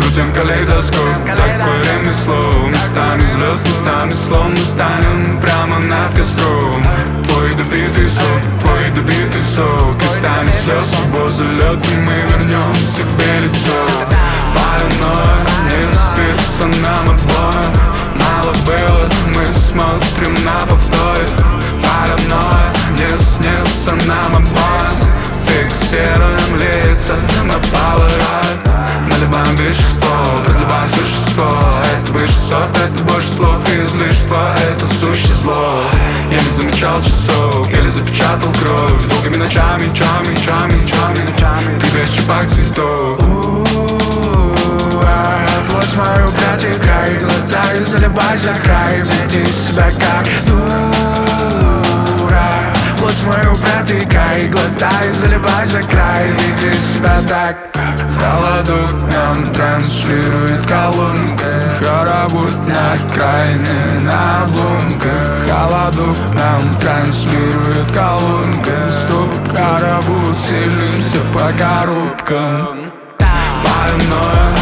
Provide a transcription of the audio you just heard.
крутим калейдоскоп. Такое ремесло, местами взлет, местами слом. Мы станем прямо над костром. Твой ядовитый сок и станет слез. Возле лёд, и мы вернем себе лицо. Паранойя не спится нам обоим. Мало было, мы смотрим на повторе. Паранойя не снится нам обоим. Фиксируем лица на поворот. Наливаем вещество, продлеваем существо. Это выше сорт, это больше слов и излишества. Это сущее зло. Я не замечал часов, еле запечатал кровь. Долгими ночами, чами. Ты весь чепак цветов. Плоть мою протекай, глотай, заливай за край. Веди себя как дура. Плоть мою протекай, глотай, заливай за край. Веди себя так. Холодок нам транслирует колонка. Хоровод на окраине, на обломках. Холодок нам транслирует колонка. Стоп, хоровод, селимся по коробкам. Паранойя